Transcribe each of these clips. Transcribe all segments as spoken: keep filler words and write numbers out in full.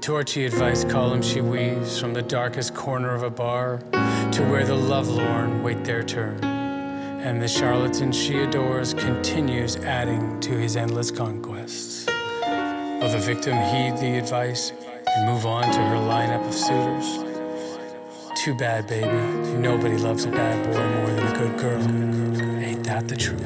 torchy advice column she weaves from the darkest corner of a bar to where the lovelorn wait their turn, and the charlatan she adores continues adding to his endless conquests. Will the victim heed the advice and move on to her lineup of suitors? Too bad, baby. Nobody loves a bad boy more than a good girl. Ain't that the truth?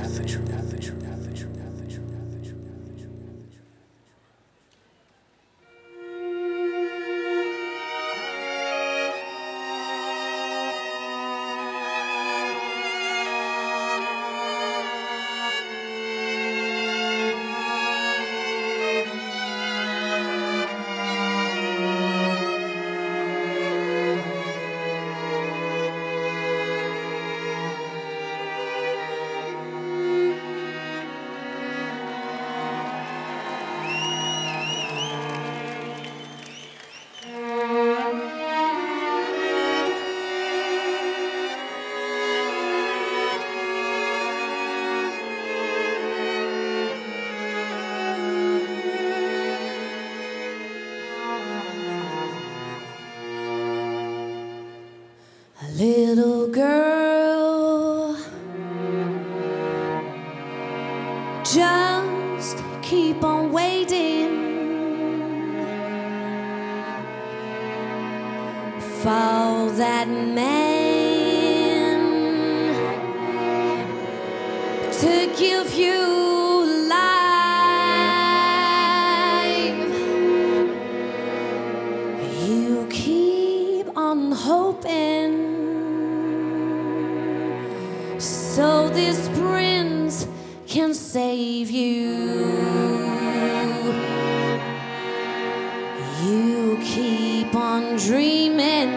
Little girl, just keep on waiting for that man to give you life. You keep on hoping, so this prince can save you. You keep on dreaming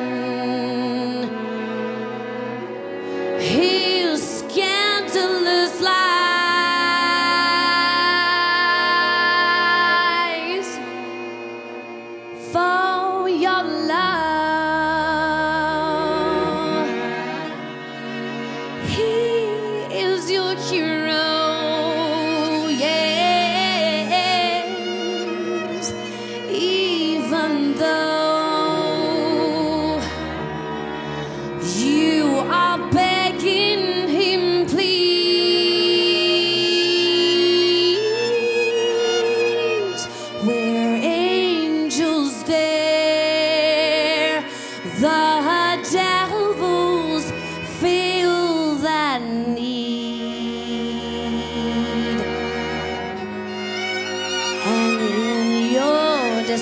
his scandalous lies for your love. He is your hero, yes, even though you are begging him, please. Where angels dare, the devils feel that need, and in your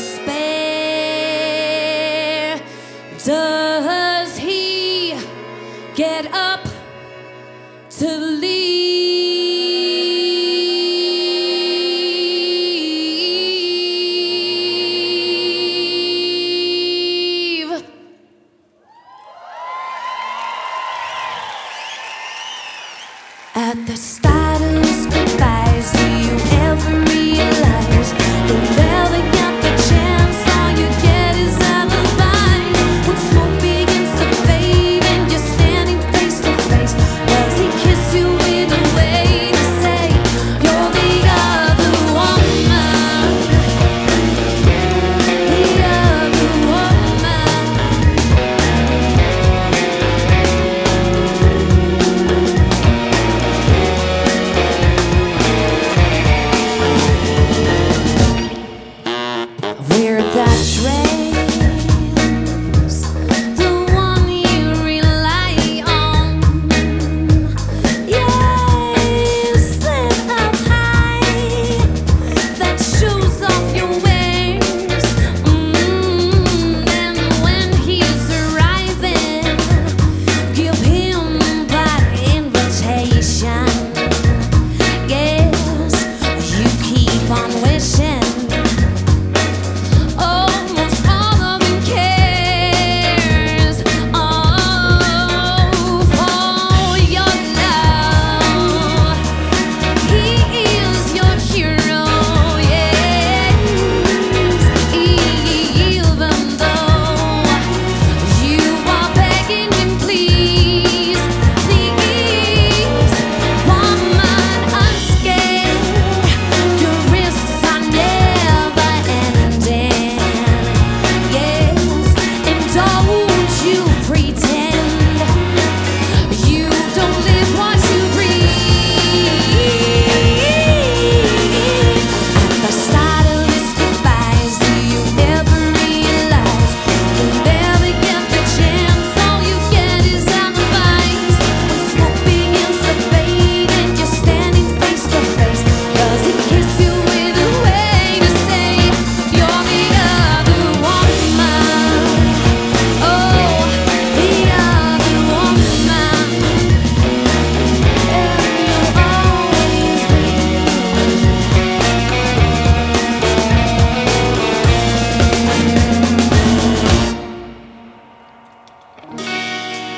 despair, does he get up to leave? At the saddest goodbyes, do you ever realize you'll never get the chance? All you get is alibis. When smoke begins to fade and you're standing face to face, does he kiss you in a way to say you're the other woman? The other woman.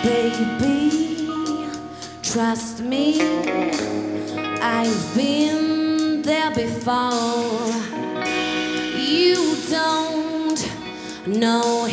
Baby, trust me, I've been there before. You don't know